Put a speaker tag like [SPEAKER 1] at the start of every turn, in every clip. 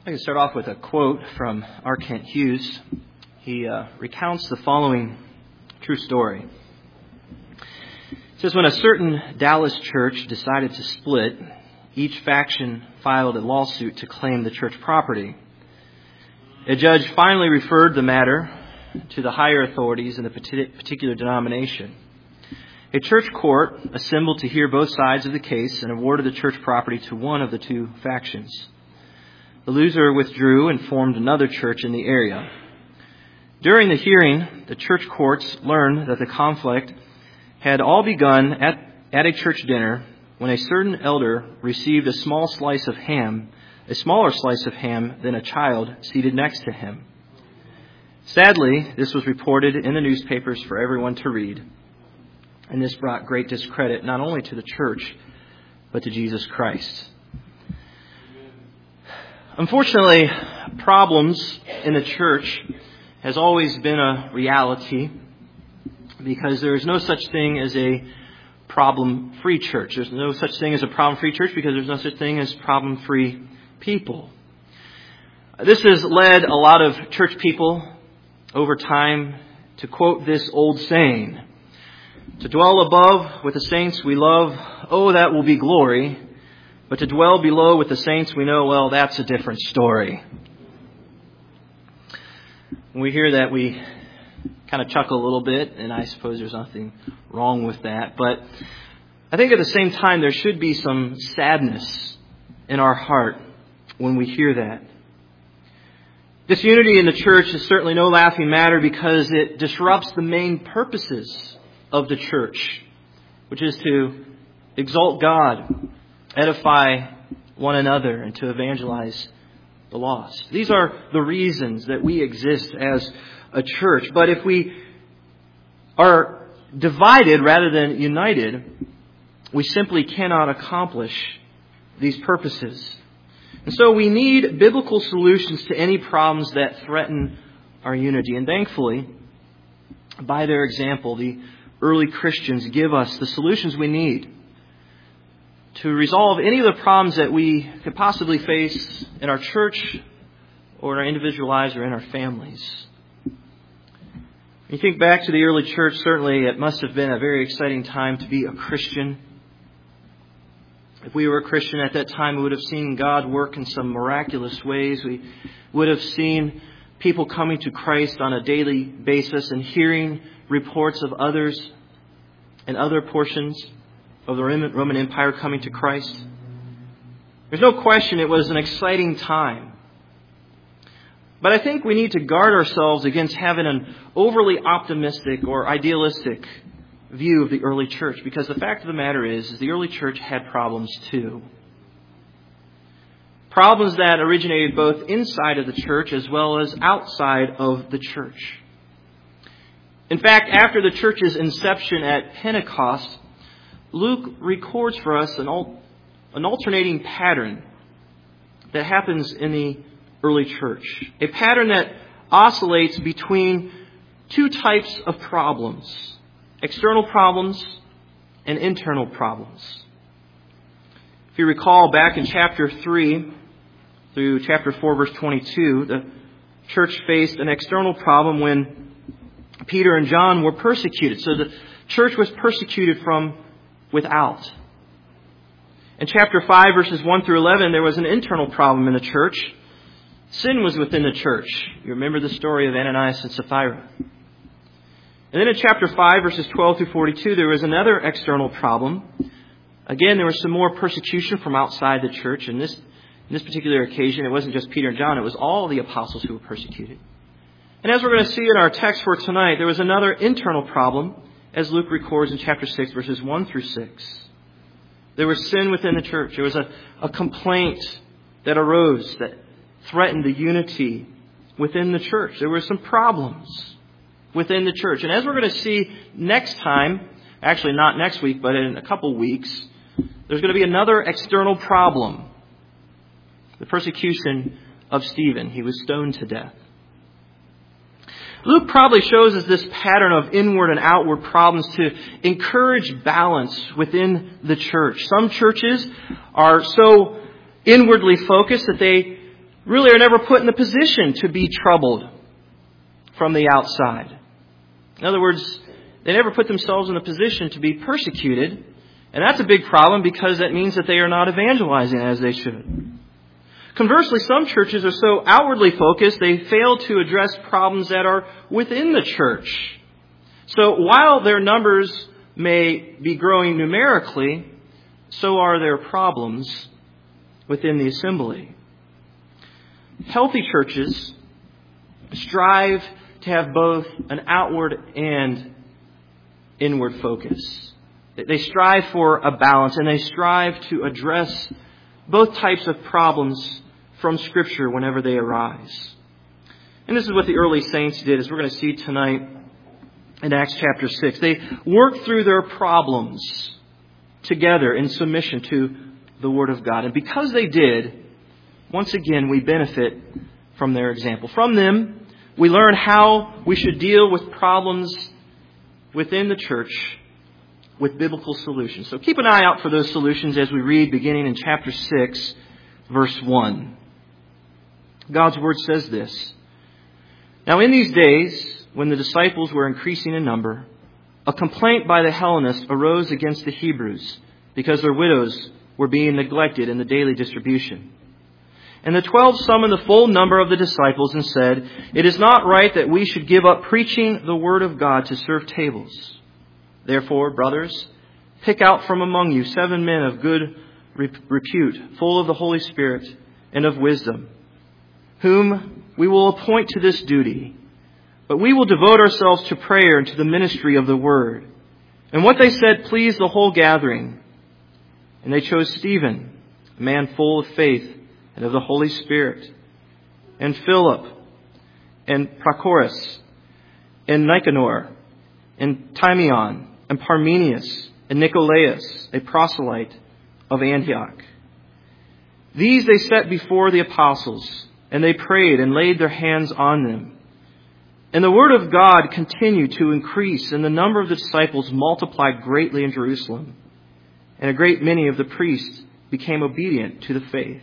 [SPEAKER 1] I can start off with a quote from R. Kent Hughes. He recounts the following true story. It says, when a certain Dallas church decided to split, each faction filed a lawsuit to claim the church property. A judge finally referred the matter to the higher authorities in the particular denomination. A church court assembled to hear both sides of the case and awarded the church property to one of the two factions. The loser withdrew and formed another church in the area. During the hearing, the church courts learned that the conflict had all begun at a church dinner when a certain elder received a smaller slice of ham than a child seated next to him. Sadly, this was reported in the newspapers for everyone to read, and this brought great discredit not only to the church, but to Jesus Christ. Unfortunately, problems in the church has always been a reality because there is no such thing as a problem-free church. There's no such thing as a problem-free church because there's no such thing as problem-free people. This has led a lot of church people over time to quote this old saying, "To dwell above with the saints we love, oh, that will be glory. But to dwell below with the saints, we know, well, that's a different story." When we hear that, we kind of chuckle a little bit, and I suppose there's nothing wrong with that. But I think at the same time, there should be some sadness in our heart when we hear that. Disunity in the church is certainly no laughing matter because it disrupts the main purposes of the church, which is to exalt God, edify one another, and to evangelize the lost. These are the reasons that we exist as a church. But if we are divided rather than united, we simply cannot accomplish these purposes. And so we need biblical solutions to any problems that threaten our unity. And thankfully, by their example, the early Christians give us the solutions we need to resolve any of the problems that we could possibly face in our church or in our individual lives or in our families. When you think back to the early church, certainly it must have been a very exciting time to be a Christian. If we were a Christian at that time, we would have seen God work in some miraculous ways. We would have seen people coming to Christ on a daily basis and hearing reports of others in other portions of the Roman Empire coming to Christ. There's no question it was an exciting time. But I think we need to guard ourselves against having an overly optimistic or idealistic view of the early church, because the fact of the matter is the early church had problems too. Problems that originated both inside of the church as well as outside of the church. In fact, after the church's inception at Pentecost, Luke records for us an alternating pattern that happens in the early church. A pattern that oscillates between two types of problems: external problems and internal problems. If you recall back in chapter 3 through chapter 4, verse 22, the church faced an external problem when Peter and John were persecuted. So the church was persecuted from without. In chapter 5, verses 1 through 11, there was an internal problem in the church. Sin was within the church. You remember the story of Ananias and Sapphira. And then in chapter 5, verses 12 through 42, there was another external problem. Again, there was some more persecution from outside the church. And this particular occasion, it wasn't just Peter and John, it was all the apostles who were persecuted. And as we're going to see in our text for tonight, there was another internal problem, as Luke records in chapter 6, verses 1 through 6. There was sin within the church. There was a complaint that arose that threatened the unity within the church. There were some problems within the church. And as we're going to see next time, actually not next week, but in a couple weeks, there's going to be another external problem. The persecution of Stephen. He was stoned to death. Luke probably shows us this pattern of inward and outward problems to encourage balance within the church. Some churches are so inwardly focused that they really are never put in the position to be troubled from the outside. In other words, they never put themselves in a position to be persecuted. And that's a big problem because that means that they are not evangelizing as they should. Conversely, some churches are so outwardly focused, they fail to address problems that are within the church. So while their numbers may be growing numerically, so are their problems within the assembly. Healthy churches strive to have both an outward and inward focus. They strive for a balance, and they strive to address both types of problems from Scripture whenever they arise. And this is what the early saints did, as we're going to see tonight in Acts chapter 6. They worked through their problems together in submission to the Word of God. And because they did, once again, we benefit from their example. From them, we learn how we should deal with problems within the church with biblical solutions. So keep an eye out for those solutions as we read beginning in chapter 6, verse 1. God's Word says this: "Now in these days, when the disciples were increasing in number, a complaint by the Hellenists arose against the Hebrews because their widows were being neglected in the daily distribution. And the 12 summoned the full number of the disciples and said, 'It is not right that we should give up preaching the Word of God to serve tables. Therefore, brothers, pick out from among you 7 men of good repute, full of the Holy Spirit and of wisdom, whom we will appoint to this duty. But we will devote ourselves to prayer and to the ministry of the Word.' And what they said pleased the whole gathering. And they chose Stephen, a man full of faith and of the Holy Spirit, and Philip, and Prochorus, and Nicanor, and Timion, and Parmenius, and Nicolaus, a proselyte of Antioch. These they set before the apostles, and they prayed and laid their hands on them. And the word of God continued to increase, and the number of the disciples multiplied greatly in Jerusalem. And a great many of the priests became obedient to the faith."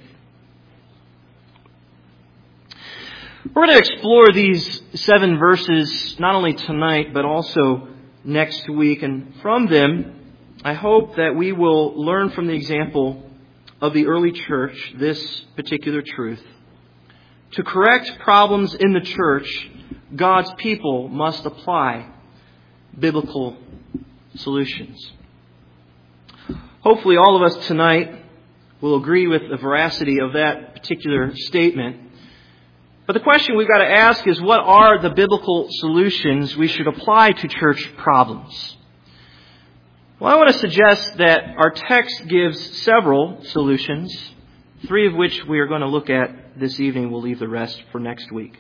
[SPEAKER 1] We're going to explore these 7 verses not only tonight, but also next week. And from them, I hope that we will learn from the example of the early church this particular truth. To correct problems in the church, God's people must apply biblical solutions. Hopefully all of us tonight will agree with the veracity of that particular statement. But the question we've got to ask is, what are the biblical solutions we should apply to church problems? Well, I want to suggest that our text gives several solutions, 3 of which we are going to look at this evening. We'll leave the rest for next week.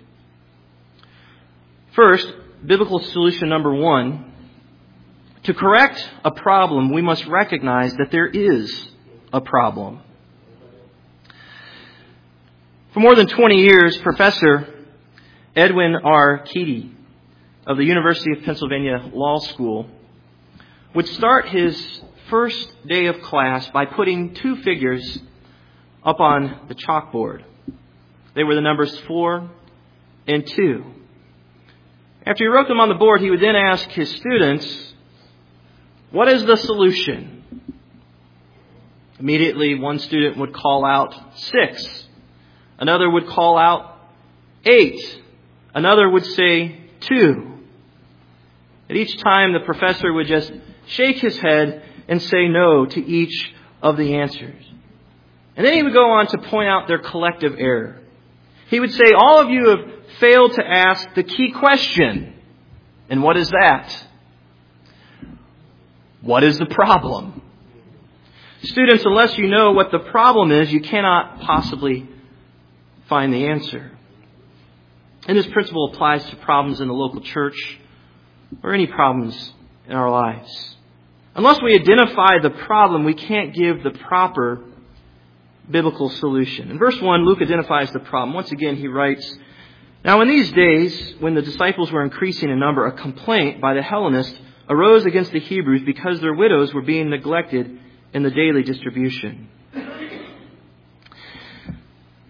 [SPEAKER 1] First, biblical solution number 1. To correct a problem, we must recognize that there is a problem. For more than 20 years, Professor Edwin R. Keady of the University of Pennsylvania Law School would start his first day of class by putting 2 figures up on the chalkboard. They were the numbers 4 and 2. After he wrote them on the board, he would then ask his students, "What is the solution?" Immediately, one student would call out 6. Another would call out 8. Another would say 2. At each time, the professor would just shake his head and say no to each of the answers. And then he would go on to point out their collective error. He would say, "All of you have failed to ask the key question." And what is that? What is the problem? Students, unless you know what the problem is, you cannot possibly find the answer. And this principle applies to problems in the local church or any problems in our lives. Unless we identify the problem, we can't give the proper biblical solution. In verse 1, Luke identifies the problem. Once again, he writes, "Now in these days, when the disciples were increasing in number, a complaint by the Hellenists arose against the Hebrews because their widows were being neglected in the daily distribution."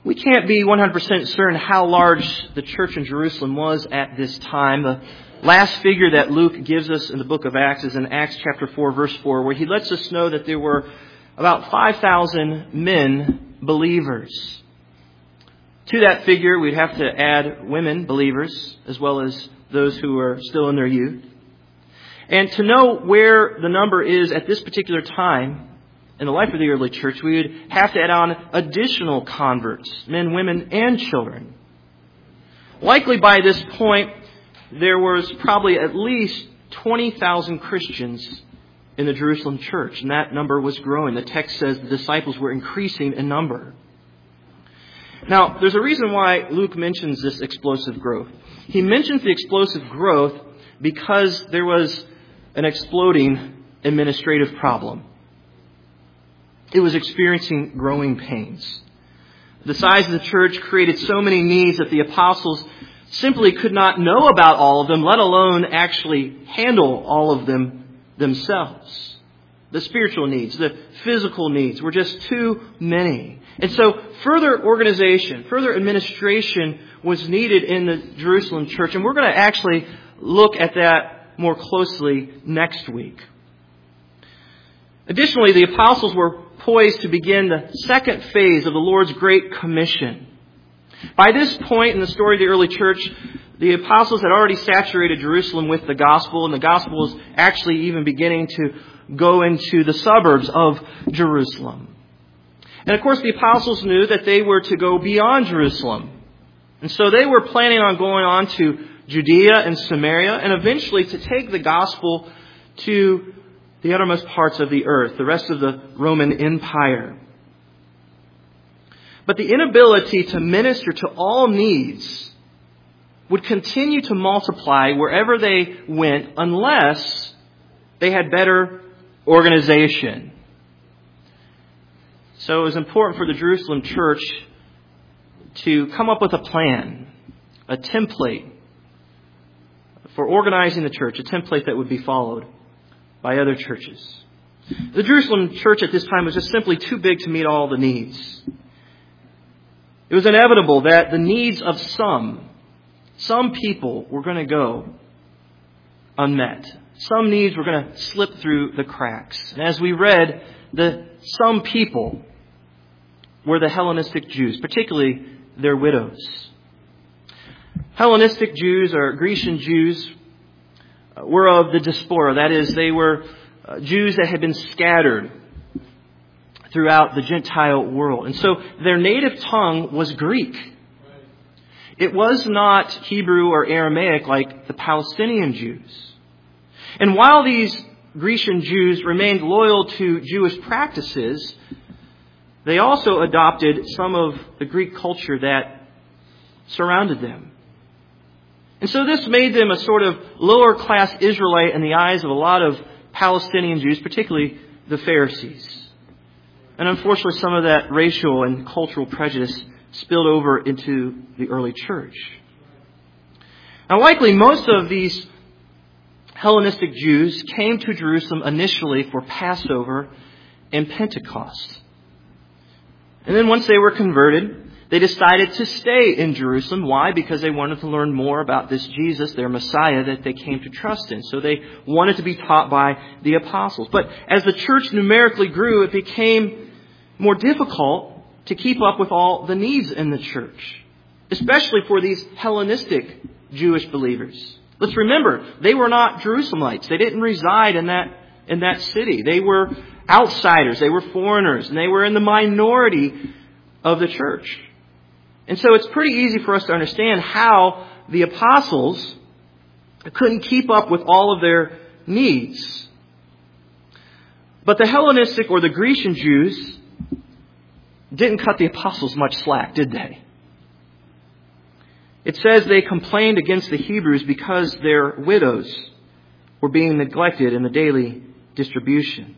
[SPEAKER 1] We can't be 100% certain how large the church in Jerusalem was at this time. The last figure that Luke gives us in the book of Acts is in Acts chapter 4, verse 4, where he lets us know that there were about 5,000 men believers. To that figure, we'd have to add women believers, as well as those who are still in their youth. And to know where the number is at this particular time in the life of the early church, we would have to add on additional converts, men, women, and children. Likely by this point, there was probably at least 20,000 Christians in the Jerusalem church, and that number was growing. The text says the disciples were increasing in number. Now, there's a reason why Luke mentions this explosive growth. He mentions the explosive growth because there was an exploding administrative problem. It was experiencing growing pains. The size of the church created so many needs that the apostles simply could not know about all of them, let alone actually handle all of them themselves. The spiritual needs, the physical needs were just too many. And so further organization, further administration was needed in the Jerusalem church. And we're going to actually look at that more closely next week. Additionally, the apostles were poised to begin the second phase of the Lord's Great Commission. By this point in the story of the early church, the apostles had already saturated Jerusalem with the gospel, and the gospel was actually even beginning to go into the suburbs of Jerusalem. And of course, the apostles knew that they were to go beyond Jerusalem. And so they were planning on going on to Judea and Samaria, and eventually to take the gospel to the uttermost parts of the earth, the rest of the Roman Empire. But the inability to minister to all needs would continue to multiply wherever they went unless they had better organization. So it was important for the Jerusalem church to come up with a plan, a template for organizing the church, a template that would be followed by other churches. The Jerusalem church at this time was just simply too big to meet all the needs. It was inevitable that the needs of some people were going to go unmet. Some needs were going to slip through the cracks. And as we read, some people were the Hellenistic Jews, particularly their widows. Hellenistic Jews, or Grecian Jews, were of the diaspora. That is, they were Jews that had been scattered throughout the Gentile world. And so their native tongue was Greek. It was not Hebrew or Aramaic like the Palestinian Jews. And while these Grecian Jews remained loyal to Jewish practices, they also adopted some of the Greek culture that surrounded them. And so this made them a sort of lower class Israelite in the eyes of a lot of Palestinian Jews, particularly the Pharisees. And unfortunately, some of that racial and cultural prejudice spilled over into the early church. Now, likely most of these Hellenistic Jews came to Jerusalem initially for Passover and Pentecost. And then once they were converted, they decided to stay in Jerusalem. Why? Because they wanted to learn more about this Jesus, their Messiah, that they came to trust in. So they wanted to be taught by the apostles. But as the church numerically grew, it became more difficult to keep up with all the needs in the church, especially for these Hellenistic Jewish believers. Let's remember, they were not Jerusalemites. They didn't reside in that city. They were outsiders. They were foreigners, and they were in the minority of the church. And so it's pretty easy for us to understand how the apostles couldn't keep up with all of their needs. But the Hellenistic or the Grecian Jews didn't cut the apostles much slack, did they? It says they complained against the Hebrews because their widows were being neglected in the daily distribution.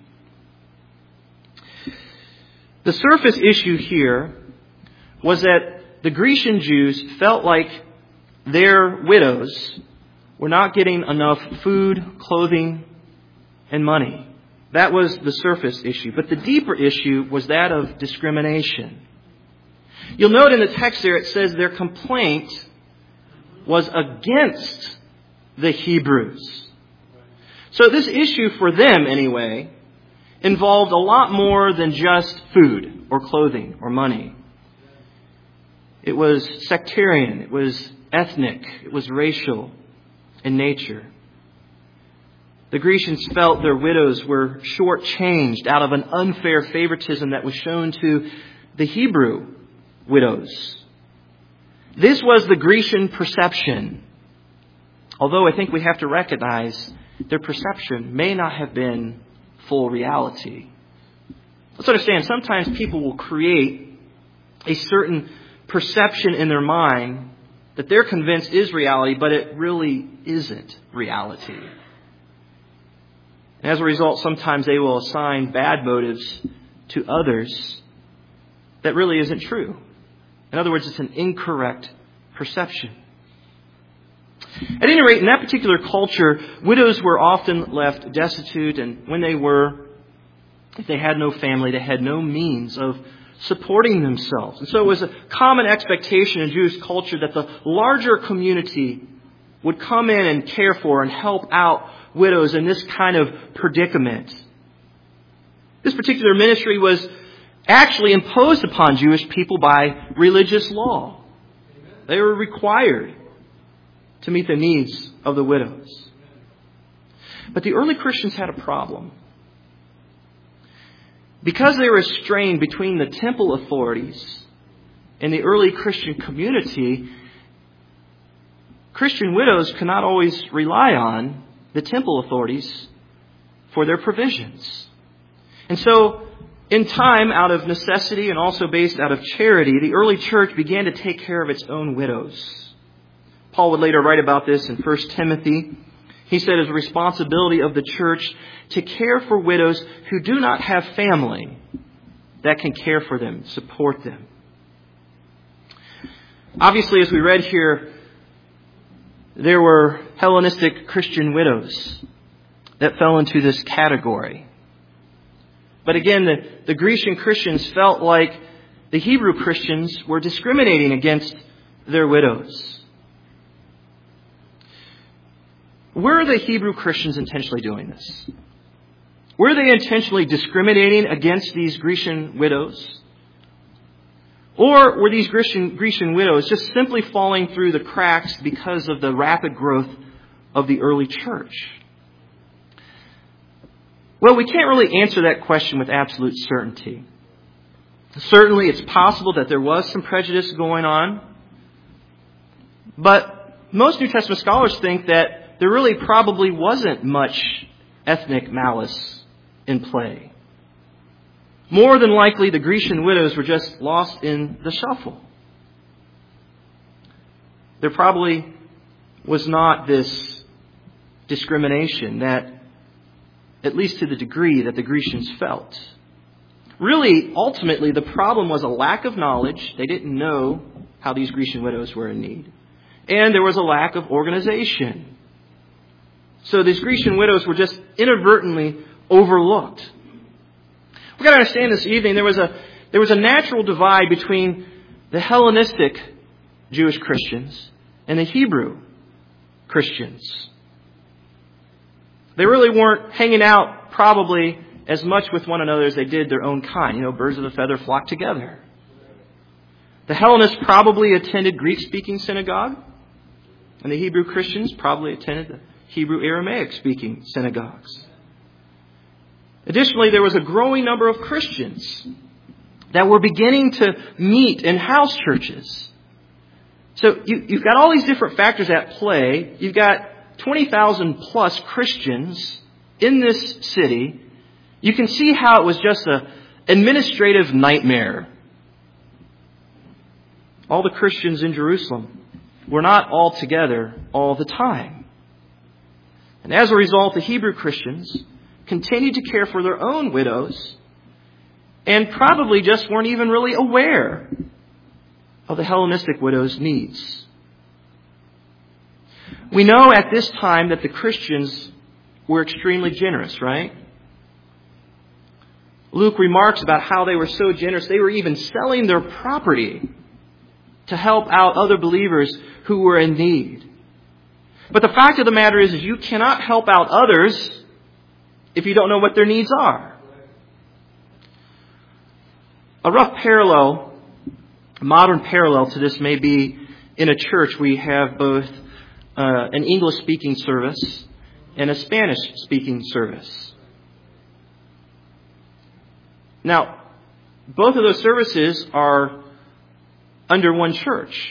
[SPEAKER 1] The surface issue here was that the Grecian Jews felt like their widows were not getting enough food, clothing, and money. That was the surface issue. But the deeper issue was that of discrimination. You'll note in the text there it says their complaint was against the Hebrews. So this issue for them, anyway, involved a lot more than just food or clothing or money. It was sectarian, it was ethnic, it was racial in nature. The Grecians felt their widows were shortchanged out of an unfair favoritism that was shown to the Hebrew widows. This was the Grecian perception. Although I think we have to recognize their perception may not have been full reality. Let's understand, sometimes people will create a certain perception in their mind that they're convinced is reality, but it really isn't reality. And as a result, sometimes they will assign bad motives to others that really isn't true. In other words, it's an incorrect perception. At any rate, in that particular culture, widows were often left destitute, and when they were, if they had no family, they had no means of supporting themselves. And so it was a common expectation in Jewish culture that the larger community would come in and care for and help out widows in this kind of predicament. This particular ministry was actually imposed upon Jewish people by religious law. They were required to meet the needs of the widows. But the early Christians had a problem. Because they were estranged between the temple authorities and the early Christian community, Christian widows could not always rely on the temple authorities for their provisions. And so, in time, out of necessity and also based out of charity, the early church began to take care of its own widows. Paul would later write about this in 1 Timothy. He said it's a responsibility of the church to care for widows who do not have family that can care for them, support them. Obviously, as we read here, there were Hellenistic Christian widows that fell into this category. But again, the Grecian Christians felt like the Hebrew Christians were discriminating against their widows. Were the Hebrew Christians intentionally doing this? Were they intentionally discriminating against these Grecian widows? Or were these Grecian widows just simply falling through the cracks because of the rapid growth of the early church? Well, we can't really answer that question with absolute certainty. Certainly, it's possible that there was some prejudice going on. But most New Testament scholars think that there really probably wasn't much ethnic malice in play. More than likely, the Grecian widows were just lost in the shuffle. There probably was not this discrimination that, at least to the degree that the Grecians felt. Really, ultimately, the problem was a lack of knowledge. They didn't know how these Grecian widows were in need. And there was a lack of organization. So these Grecian widows were just inadvertently overlooked. We've got to understand this evening, there was a natural divide between the Hellenistic Jewish Christians and the Hebrew Christians. They really weren't hanging out probably as much with one another as they did their own kind. You know, birds of a feather flock together. The Hellenists probably attended Greek-speaking synagogue, and the Hebrew Christians probably attended the Hebrew Aramaic-speaking synagogues. Additionally, there was a growing number of Christians that were beginning to meet in house churches. So you've got all these different factors at play. You've got 20,000 plus Christians in this city. You can see how it was just an administrative nightmare. All the Christians in Jerusalem were not all together all the time. And as a result, the Hebrew Christians continued to care for their own widows and probably just weren't even really aware of the Hellenistic widows' needs. We know at this time that the Christians were extremely generous, right? Luke remarks about how they were so generous, they were even selling their property to help out other believers who were in need. But the fact of the matter is you cannot help out others if you don't know what their needs are. A rough parallel, a modern parallel to this may be in a church we have both an English-speaking service and a Spanish-speaking service. Now, both of those services are under one church.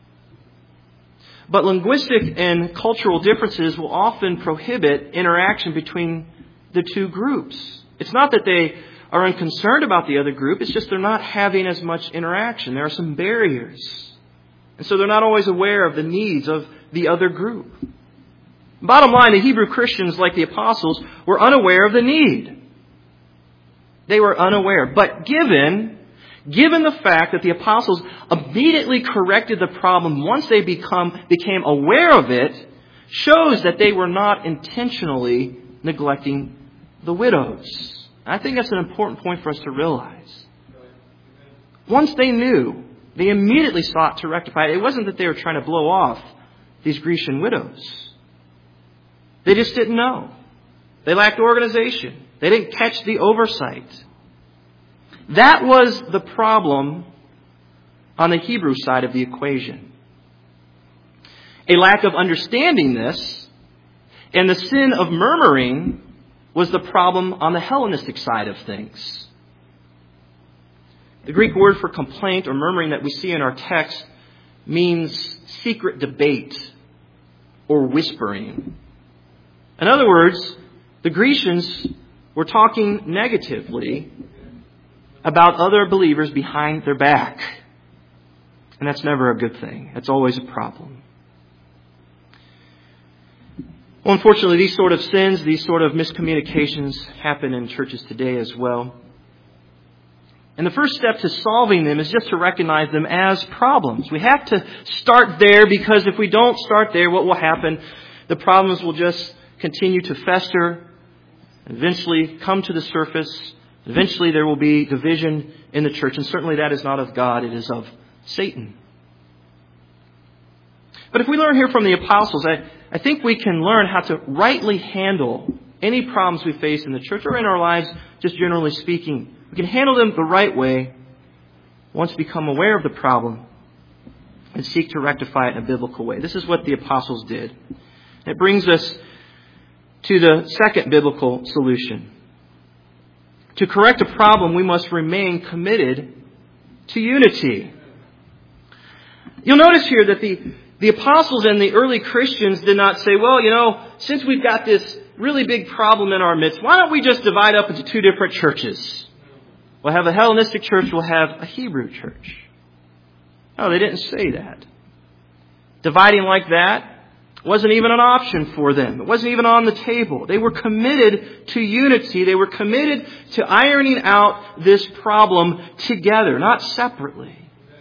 [SPEAKER 1] But linguistic and cultural differences will often prohibit interaction between the two groups. It's not that they are unconcerned about the other group, it's just they're not having as much interaction. There are some barriers. And so they're not always aware of the needs of the other group. Bottom line, the Hebrew Christians, like the apostles, were unaware of the need. They were unaware. But given the fact that the apostles immediately corrected the problem once they became aware of it, shows that they were not intentionally neglecting the widows. I think that's an important point for us to realize. Once they knew, they immediately sought to rectify it. It wasn't that they were trying to blow off these Grecian widows. They just didn't know. They lacked organization. They didn't catch the oversight. That was the problem on the Hebrew side of the equation. A lack of understanding this, and the sin of murmuring was the problem on the Hellenistic side of things. The Greek word for complaint or murmuring that we see in our text means secret debate or whispering. In other words, the Grecians were talking negatively about other believers behind their back. And that's never a good thing. It's always a problem. Well, unfortunately, these sort of sins, these sort of miscommunications happen in churches today as well. And the first step to solving them is just to recognize them as problems. We have to start there, because if we don't start there, what will happen? The problems will just continue to fester, eventually come to the surface. Eventually there will be division in the church, and certainly that is not of God, it is of Satan. But if we learn here from the apostles, I think we can learn how to rightly handle any problems we face in the church or in our lives, just generally speaking. We can handle them the right way once we become aware of the problem and seek to rectify it in a biblical way. This is what the apostles did. It brings us to the second biblical solution. To correct a problem, we must remain committed to unity. You'll notice here that the apostles and the early Christians did not say, well, since we've got this really big problem in our midst, why don't we just divide up into two different churches? We'll have a Hellenistic church, we'll have a Hebrew church. No, they didn't say that. Dividing like that wasn't even an option for them. It wasn't even on the table. They were committed to unity. They were committed to ironing out this problem together, not separately.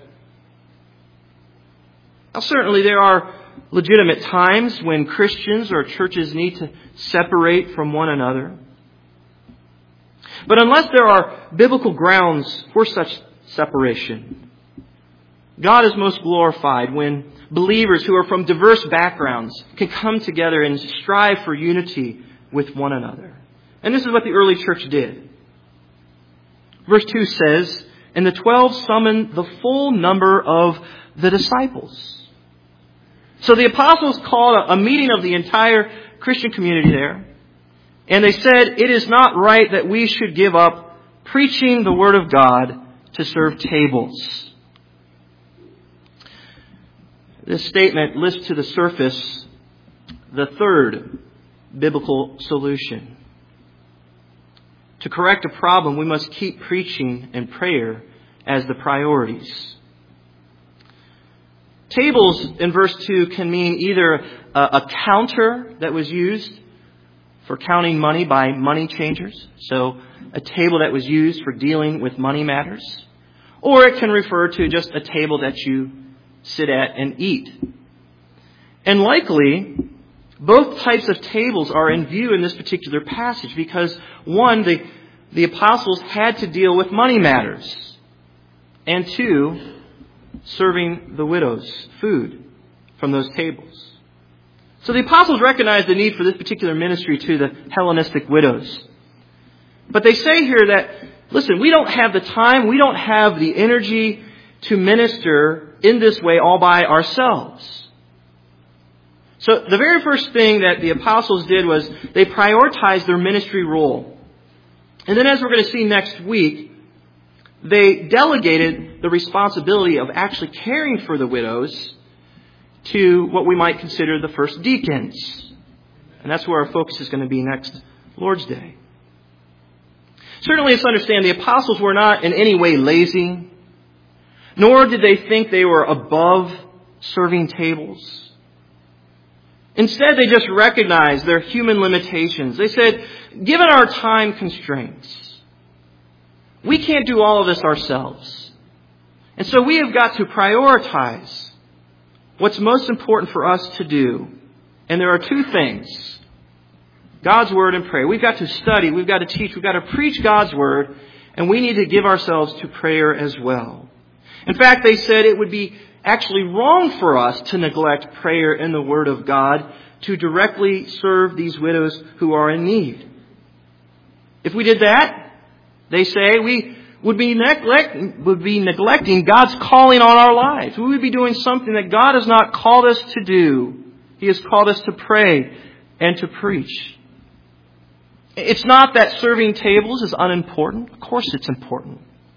[SPEAKER 1] Now, certainly there are legitimate times when Christians or churches need to separate from one another. But unless there are biblical grounds for such separation, God is most glorified when believers who are from diverse backgrounds can come together and strive for unity with one another. And this is what the early church did. Verse 2 says, "And the 12 summoned the full number of the disciples." So the apostles called a meeting of the entire Christian community there. And they said, it is not right that we should give up preaching the Word of God to serve tables. This statement lifts to the surface the third biblical solution. To correct a problem, we must keep preaching and prayer as the priorities. Tables in verse 2 can mean either a counter that was used for counting money by money changers, so a table that was used for dealing with money matters, or it can refer to just a table that you sit at and eat. And likely, both types of tables are in view in this particular passage because, one, the apostles had to deal with money matters. And 2, serving the widows food from those tables. So the apostles recognized the need for this particular ministry to the Hellenistic widows. But they say here that, listen, we don't have the time, we don't have the energy to minister in this way all by ourselves. So the very first thing that the apostles did was they prioritized their ministry role. And then as we're going to see next week, they delegated the responsibility of actually caring for the widows to what we might consider the first deacons. And that's where our focus is going to be next Lord's Day. Certainly, let's understand the apostles were not in any way lazy, nor did they think they were above serving tables. Instead, they just recognized their human limitations. They said, given our time constraints, we can't do all of this ourselves. And so we have got to prioritize what's most important for us to do. And there are 2 things. God's Word and prayer. We've got to study, we've got to teach, we've got to preach God's Word, and we need to give ourselves to prayer as well. In fact, they said it would be actually wrong for us to neglect prayer and the Word of God to directly serve these widows who are in need. If we did that, they say, we would be neglecting God's calling on our lives. We would be doing something that God has not called us to do. He has called us to pray and to preach. It's not that serving tables is unimportant. Of course it's important.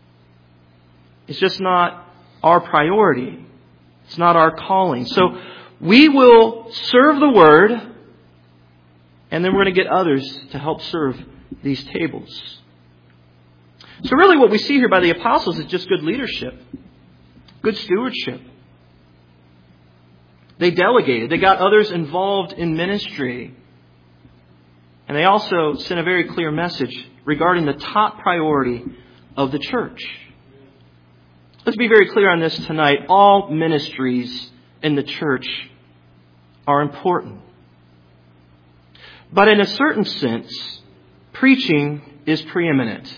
[SPEAKER 1] It's just not our priority. It's not our calling. So we will serve the Word, and then we're going to get others to help serve these tables. So really what we see here by the apostles is just good leadership, good stewardship. They delegated. They got others involved in ministry. And they also sent a very clear message regarding the top priority of the church. Let's be very clear on this tonight. All ministries in the church are important. But in a certain sense, preaching is preeminent.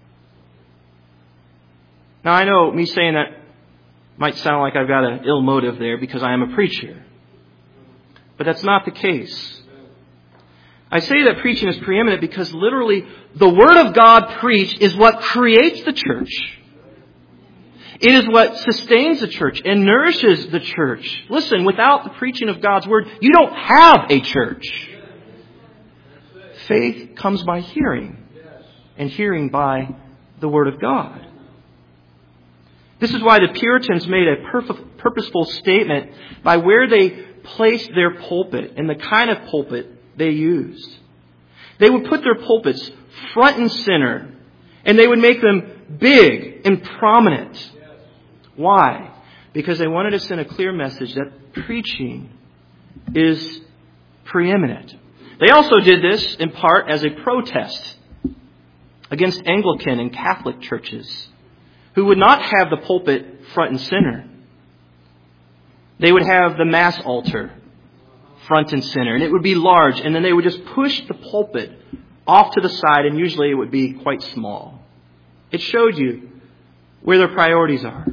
[SPEAKER 1] Now, I know me saying that might sound like I've got an ill motive there because I am a preacher. But that's not the case. I say that preaching is preeminent because literally the Word of God preached is what creates the church. It is what sustains the church and nourishes the church. Listen, without the preaching of God's Word, you don't have a church. Faith comes by hearing, and hearing by the Word of God. This is why the Puritans made a purposeful statement by where they placed their pulpit and the kind of pulpit they used. They would put their pulpits front and center, and they would make them big and prominent. Why? Because they wanted to send a clear message that preaching is preeminent. They also did this in part as a protest against Anglican and Catholic churches who would not have the pulpit front and center. They would have the Mass altar front and center, and it would be large, and then they would just push the pulpit off to the side, and usually it would be quite small. It showed you where their priorities are.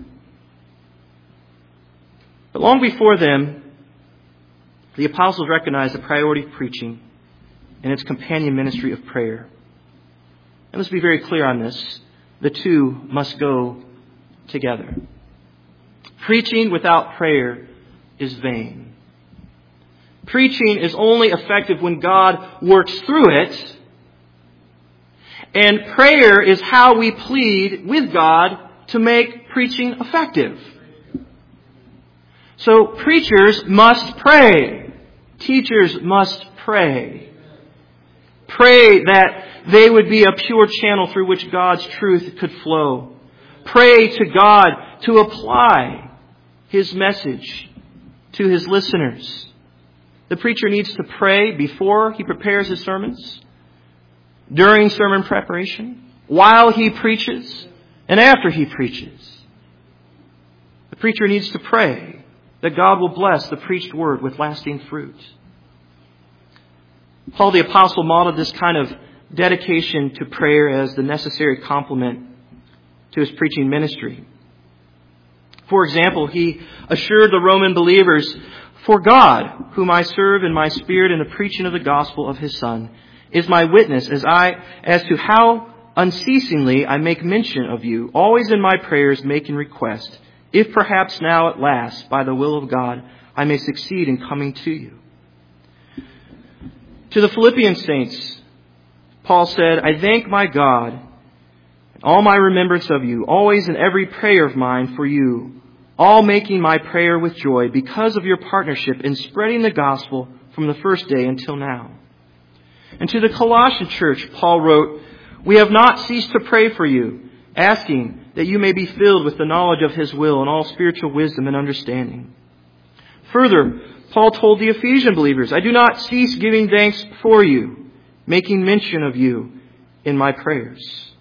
[SPEAKER 1] But long before them, the apostles recognized the priority of preaching and its companion ministry of prayer. And let's be very clear on this. The two must go together. Preaching without prayer is vain. Preaching is only effective when God works through it. And prayer is how we plead with God to make preaching effective. So preachers must pray. Teachers must pray. Pray that they would be a pure channel through which God's truth could flow. Pray to God to apply His message to His listeners. The preacher needs to pray before he prepares his sermons, during sermon preparation, while he preaches, and after he preaches. The preacher needs to pray that God will bless the preached word with lasting fruit. Paul the Apostle modeled this kind of dedication to prayer as the necessary complement to his preaching ministry. For example, he assured the Roman believers, "For God, whom I serve in my spirit in the preaching of the gospel of his Son, is my witness as to how unceasingly I make mention of you, always in my prayers making request, if perhaps now at last, by the will of God, I may succeed in coming to you." To the Philippian saints, Paul said, "I thank my God in all my remembrance of you, always in every prayer of mine for you, all making my prayer with joy because of your partnership in spreading the gospel from the first day until now." And to the Colossian church, Paul wrote, "We have not ceased to pray for you, asking that you may be filled with the knowledge of his will and all spiritual wisdom and understanding." Further, Paul told the Ephesian believers, "I do not cease giving thanks for you, making mention of you in my prayers."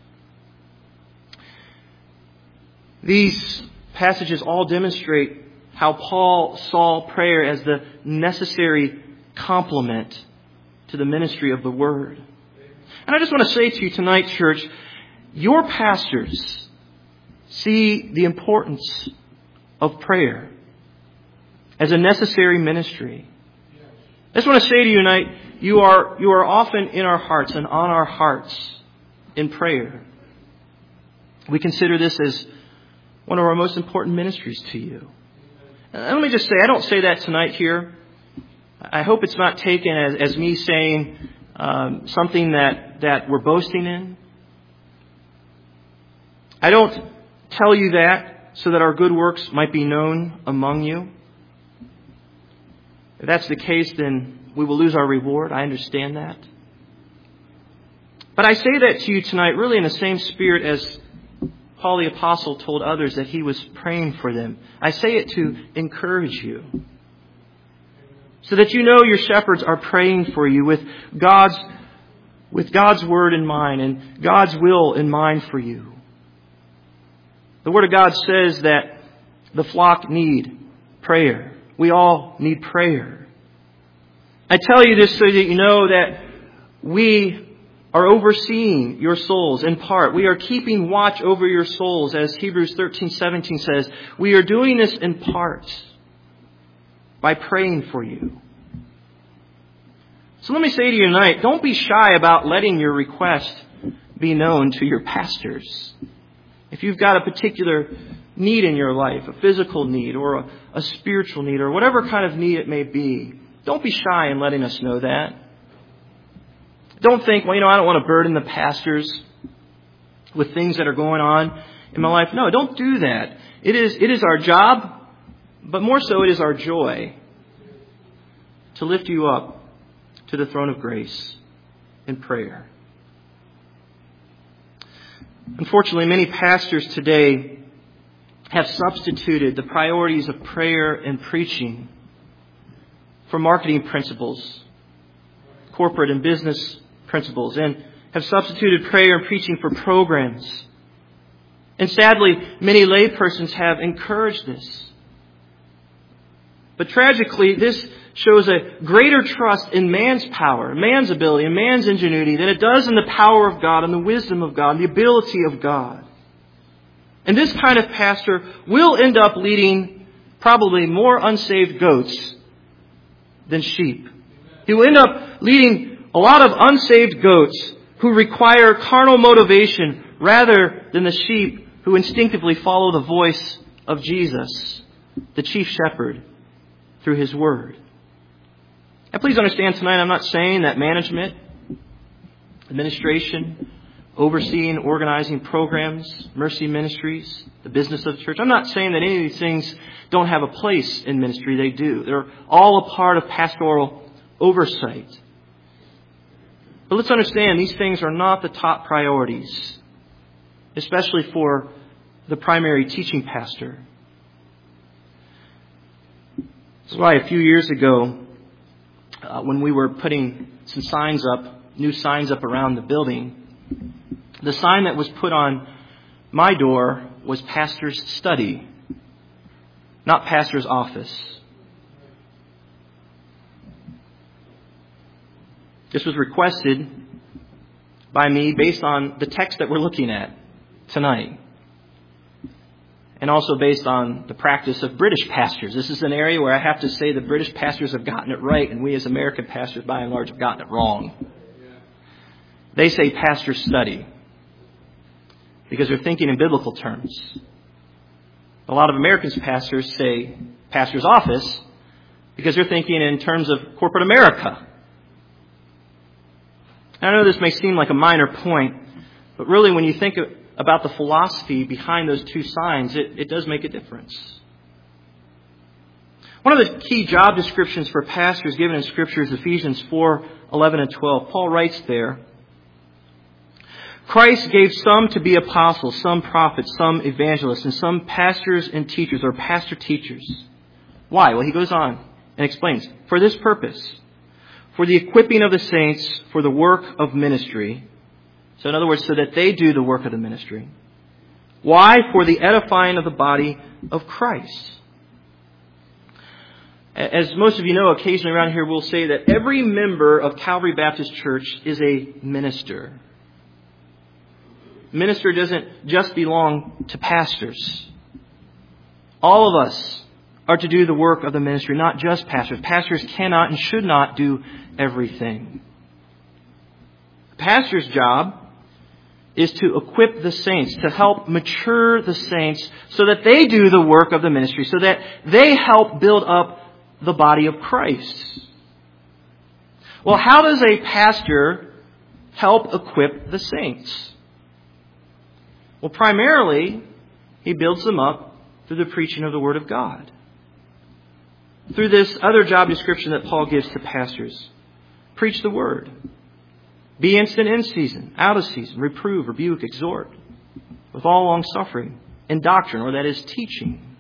[SPEAKER 1] These passages all demonstrate how Paul saw prayer as the necessary complement to the ministry of the Word. And I just want to say to you tonight, church, your pastors see the importance of prayer as a necessary ministry. I just want to say to you tonight, you are often in our hearts and on our hearts in prayer. We consider this as one of our most important ministries to you. And let me just say, I don't say that tonight here. I hope it's not taken as me saying something that we're boasting in. I don't tell you that so that our good works might be known among you. If that's the case, then we will lose our reward. I understand that. But I say that to you tonight really in the same spirit as Paul the Apostle told others that he was praying for them. I say it to encourage you, so that you know your shepherds are praying for you with God's word in mind and God's will in mind for you. The Word of God says that the flock need prayer. We all need prayer. I tell you this so that you know that we are overseeing your souls in part. We are keeping watch over your souls, as Hebrews 13:17 says. We are doing this in part by praying for you. So let me say to you tonight, don't be shy about letting your request be known to your pastors. If you've got a particular need in your life, a physical need or a spiritual need or whatever kind of need it may be, don't be shy in letting us know that. Don't think, well, I don't want to burden the pastors with things that are going on in my life. No, don't do that. It is our job, but more so it is our joy to lift you up to the throne of grace in prayer. Unfortunately, many pastors today have substituted the priorities of prayer and preaching for marketing principles, corporate and business principles, and have substituted prayer and preaching for programs. And sadly, many laypersons have encouraged this. But tragically, this shows a greater trust in man's power, man's ability, and man's ingenuity than it does in the power of God and the wisdom of God and the ability of God. And this kind of pastor will end up leading probably more unsaved goats than sheep. He will end up leading a lot of unsaved goats who require carnal motivation rather than the sheep who instinctively follow the voice of Jesus, the chief shepherd, through His Word. And please understand tonight, I'm not saying that management, administration, overseeing, organizing programs, mercy ministries, the business of the church, I'm not saying that any of these things don't have a place in ministry. They do. They're all a part of pastoral oversight. But let's understand, these things are not the top priorities, especially for the primary teaching pastor. That's why a few years ago, when we were putting some signs up, new signs up around the building, the sign that was put on my door was pastor's study, not pastor's office. This was requested by me based on the text that we're looking at tonight. And also based on the practice of British pastors. This is an area where I have to say the British pastors have gotten it right, and we as American pastors, by and large, have gotten it wrong. They say pastor study because they're thinking in biblical terms. A lot of Americans pastors say pastor's office because they're thinking in terms of corporate America. I know this may seem like a minor point, but really when you think about the philosophy behind those two signs, it does make a difference. One of the key job descriptions for pastors given in Scripture is Ephesians 4:11 and 12. Paul writes there, Christ gave some to be apostles, some prophets, some evangelists, and some pastors and teachers, or pastor teachers. Why? Well, he goes on and explains, for this purpose, for the equipping of the saints, for the work of ministry. So in other words, so that they do the work of the ministry. Why? For the edifying of the body of Christ. As most of you know, occasionally around here we'll say that every member of Calvary Baptist Church is a minister. Minister doesn't just belong to pastors. All of us are to do the work of the ministry, not just pastors. Pastors cannot and should not do everything. The pastor's job is to equip the saints, to help mature the saints so that they do the work of the ministry, so that they help build up the body of Christ. Well, how does a pastor help equip the saints? Well, primarily, he builds them up through the preaching of the Word of God. Through this other job description that Paul gives to pastors. Preach the Word. Be instant in season, out of season, reprove, rebuke, exhort, with all long suffering, and doctrine, or that is teaching.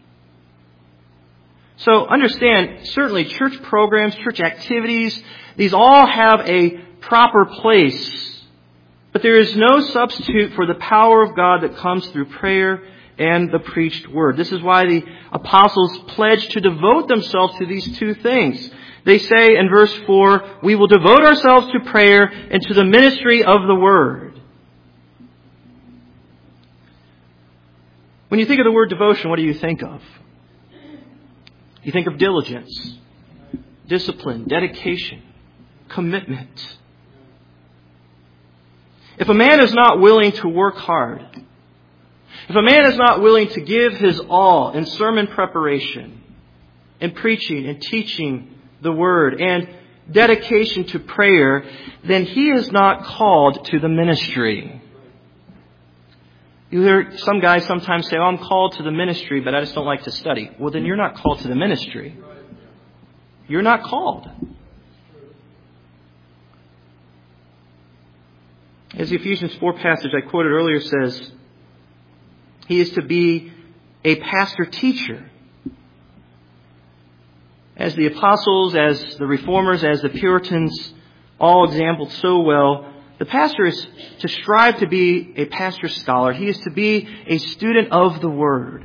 [SPEAKER 1] So understand, certainly church programs, church activities, these all have a proper place. But there is no substitute for the power of God that comes through prayer and the preached word. This is why the apostles pledged to devote themselves to these two things. They say in verse 4, we will devote ourselves to prayer and to the ministry of the word. When you think of the word devotion, what do you think of? You think of diligence, discipline, dedication, commitment. If a man is not willing to work hard, if a man is not willing to give his all in sermon preparation, in preaching and teaching the word, and dedication to prayer, then he is not called to the ministry. You hear some guys sometimes say, I'm called to the ministry, but I just don't like to study. Well, then you're not called to the ministry. You're not called. As the Ephesians 4 passage I quoted earlier says, he is to be a pastor-teacher. As the apostles, as the reformers, as the Puritans all exampled so well, the pastor is to strive to be a pastor-scholar. He is to be a student of the Word.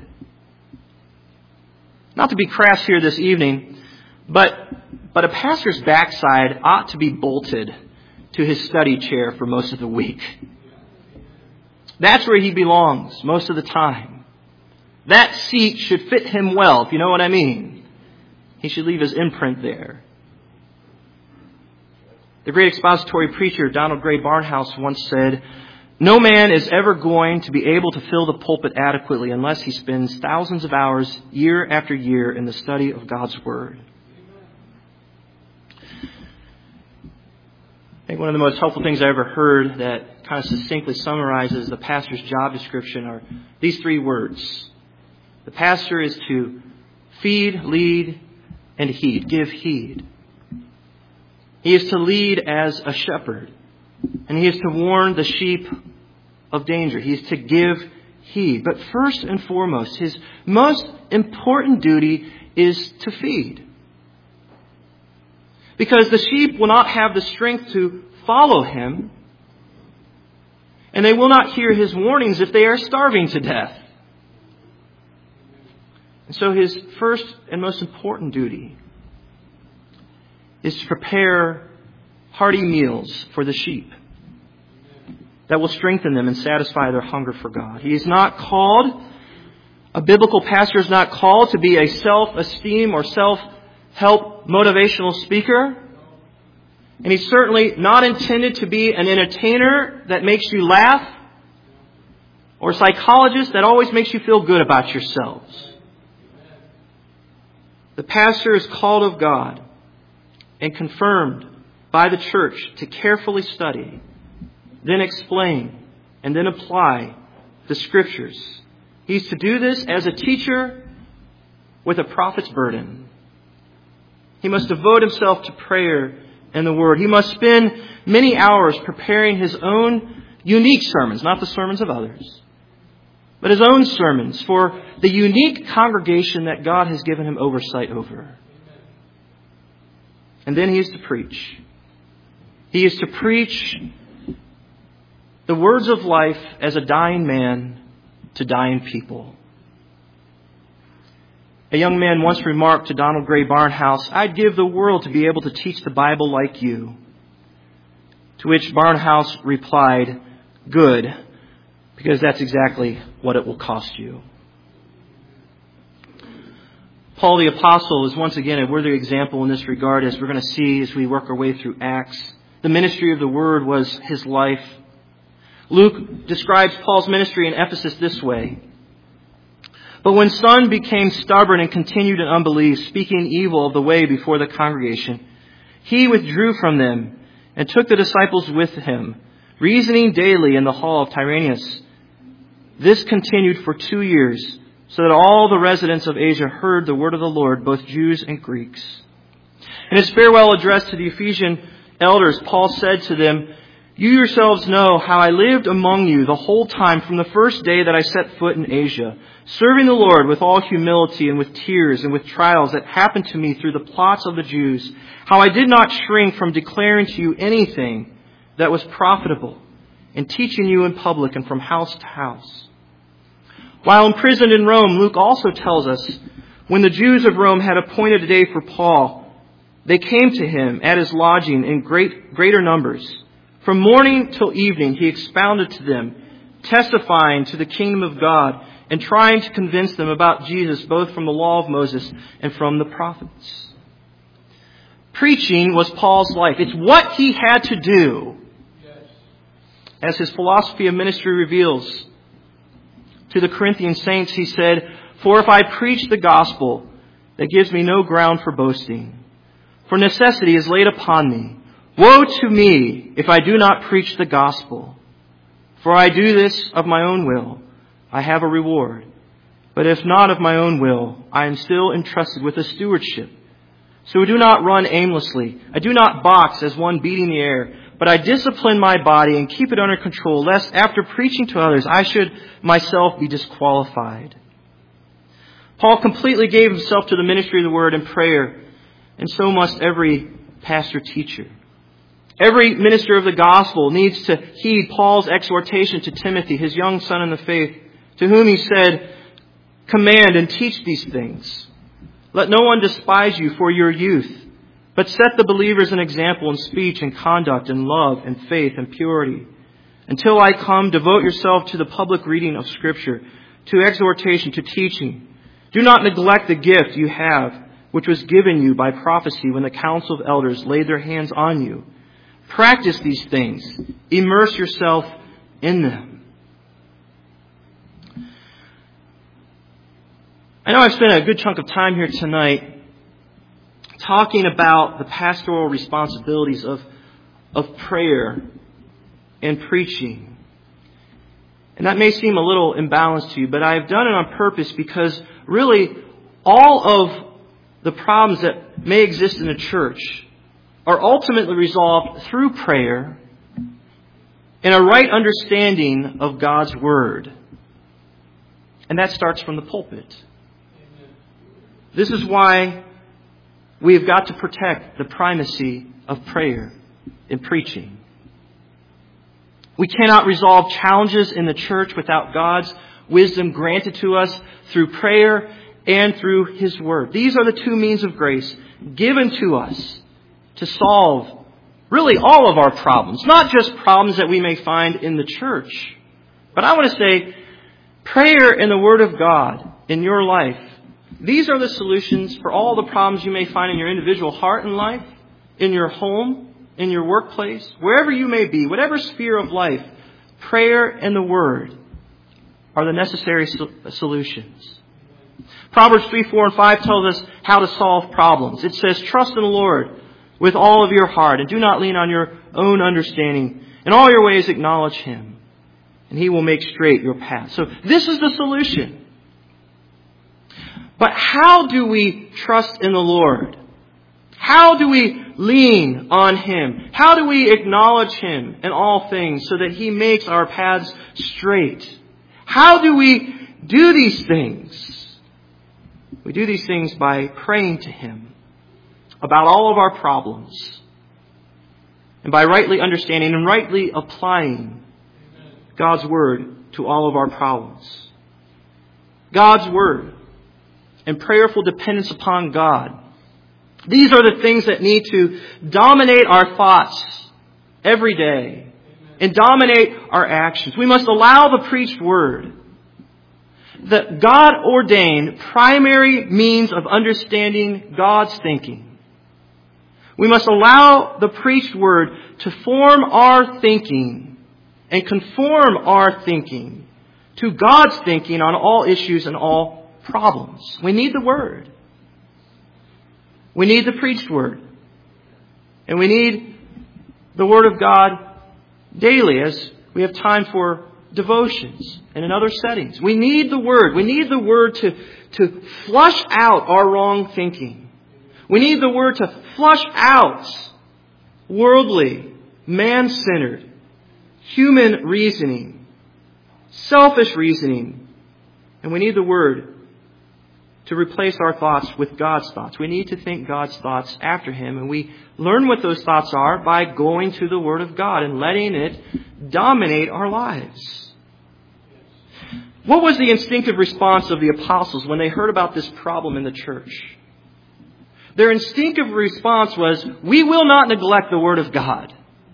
[SPEAKER 1] Not to be crass here this evening, but a pastor's backside ought to be bolted to his study chair for most of the week. That's where he belongs most of the time. That seat should fit him well, if you know what I mean. He should leave his imprint there. The great expository preacher Donald Gray Barnhouse once said, no man is ever going to be able to fill the pulpit adequately unless he spends thousands of hours year after year in the study of God's Word. I think one of the most helpful things I ever heard that kind of succinctly summarizes the pastor's job description are these three words. The pastor is to feed, lead, and heed. Give heed. He is to lead as a shepherd. And he is to warn the sheep of danger. He is to give heed. But first and foremost, his most important duty is to feed. Because the sheep will not have the strength to follow him. And they will not hear his warnings if they are starving to death. And so his first and most important duty is to prepare hearty meals for the sheep. that will strengthen them and satisfy their hunger for God. He is not called, a biblical pastor is not called to be a self-esteem or self-help motivational speaker. And he's certainly not intended to be an entertainer that makes you laugh or a psychologist that always makes you feel good about yourselves. The pastor is called of God and confirmed by the church to carefully study, then explain, and then apply the Scriptures. He's to do this as a teacher with a prophet's burden. He must devote himself to prayer and the Word. He must spend many hours preparing his own unique sermons, not the sermons of others, but his own sermons for the unique congregation that God has given him oversight over. And then he is to preach. He is to preach the words of life as a dying man to dying people. A young man once remarked to Donald Gray Barnhouse, "I'd give the world to be able to teach the Bible like you." To which Barnhouse replied, "Good, because that's exactly what it will cost you." Paul the Apostle is once again a worthy example in this regard, as we're going to see as we work our way through Acts. The ministry of the Word was his life. Luke describes Paul's ministry in Ephesus this way: "But when some became stubborn and continued in unbelief, speaking evil of the way before the congregation, he withdrew from them and took the disciples with him, reasoning daily in the hall of Tyrannus. This continued for 2 years, so that all the residents of Asia heard the word of the Lord, both Jews and Greeks." In his farewell address to the Ephesian elders, Paul said to them, "You yourselves know how I lived among you the whole time from the first day that I set foot in Asia, serving the Lord with all humility and with tears and with trials that happened to me through the plots of the Jews, how I did not shrink from declaring to you anything that was profitable, and teaching you in public and from house to house." While imprisoned in Rome, Luke also tells us, when the Jews of Rome had appointed a day for Paul, they came to him at his lodging in greater numbers. From morning till evening he expounded to them, testifying to the kingdom of God and trying to convince them about Jesus, both from the law of Moses and from the prophets. Preaching was Paul's life. It's what he had to do. As his philosophy of ministry reveals, to the Corinthian saints he said, "For if I preach the gospel, that gives me no ground for boasting. For necessity is laid upon me. Woe to me if I do not preach the gospel. For I do this of my own will. I have a reward. But if not of my own will, I am still entrusted with a stewardship. So I do not run aimlessly. I do not box as one beating the air. But I discipline my body and keep it under control, lest after preaching to others, I should myself be disqualified." Paul completely gave himself to the ministry of the Word and prayer, and so must every pastor-teacher. Every minister of the gospel needs to heed Paul's exhortation to Timothy, his young son in the faith, to whom he said, "Command and teach these things. Let no one despise you for your youth, but set the believers an example in speech and conduct and love and faith and purity. Until I come, devote yourself to the public reading of Scripture, to exhortation, to teaching. Do not neglect the gift you have, which was given you by prophecy when the council of elders laid their hands on you. Practice these things. Immerse yourself in them." I know I've spent a good chunk of time here tonight talking about the pastoral responsibilities of prayer and preaching. And that may seem a little imbalanced to you, but I've done it on purpose because really all of the problems that may exist in the church are ultimately resolved through prayer and a right understanding of God's Word. And that starts from the pulpit. This is why we have got to protect the primacy of prayer in preaching. We cannot resolve challenges in the church without God's wisdom granted to us through prayer and through His Word. These are the two means of grace given to us to solve really all of our problems, not just problems that we may find in the church. But I want to say, prayer and the Word of God in your life, these are the solutions for all the problems you may find in your individual heart and life, in your home, in your workplace, wherever you may be, whatever sphere of life. Prayer and the Word are the necessary solutions. Proverbs 3, 4, and 5 tells us how to solve problems. It says, trust in the Lord with all of your heart, and do not lean on your own understanding. In all your ways acknowledge Him, and He will make straight your path. So this is the solution. But how do we trust in the Lord? How do we lean on Him? How do we acknowledge Him in all things so that He makes our paths straight? How do we do these things? We do these things by praying to Him about all of our problems, and by rightly understanding and rightly applying God's Word to all of our problems. God's Word and prayerful dependence upon God. These are the things that need to dominate our thoughts every day and dominate our actions. We must allow the preached Word, the God-ordained primary means of understanding God's thinking. We must allow the preached Word to form our thinking and conform our thinking to God's thinking on all issues and all problems. We need the Word. We need the preached Word. And we need the Word of God daily as we have time for devotions and in other settings. We need the Word. We need the Word to flush out our wrong thinking. We need the Word to flush out worldly, man-centered, human reasoning, selfish reasoning. And we need the Word to replace our thoughts with God's thoughts. We need to think God's thoughts after Him. And we learn what those thoughts are by going to the Word of God and letting it dominate our lives. What was the instinctive response of the apostles when they heard about this problem in the church? Their instinctive response was, we will not neglect the Word of God.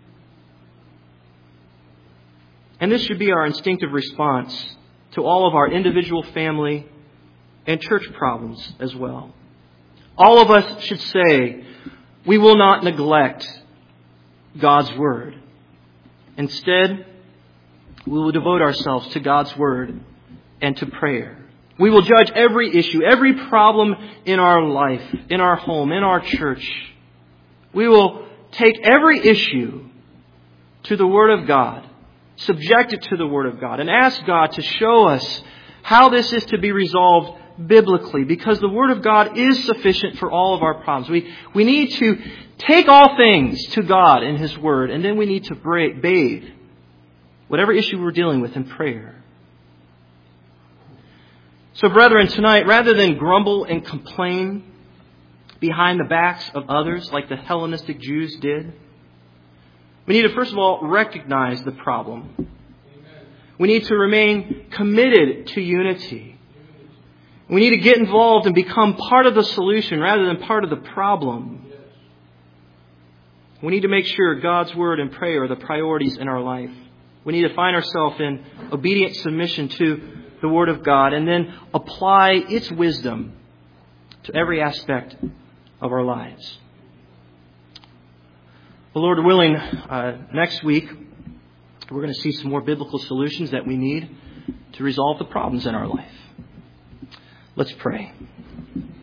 [SPEAKER 1] And this should be our instinctive response to all of our individual family and church problems as well. All of us should say, we will not neglect God's Word. Instead, we will devote ourselves to God's Word and to prayer. We will judge every issue, every problem in our life, in our home, in our church. We will take every issue to the Word of God, subject it to the Word of God, and ask God to show us how this is to be resolved biblically, because the Word of God is sufficient for all of our problems. We need to take all things to God in His Word, and then we need to bathe whatever issue we're dealing with in prayer. So, brethren, tonight, rather than grumble and complain behind the backs of others like the Hellenistic Jews did, we need to, first of all, recognize the problem. Amen. We need to remain committed to unity. We need to get involved and become part of the solution rather than part of the problem. Yes. We need to make sure God's Word and prayer are the priorities in our life. We need to find ourselves in obedient submission to the Word of God and then apply its wisdom to every aspect of our lives. Well, Lord willing, next week we're going to see some more biblical solutions that we need to resolve the problems in our life. Let's pray.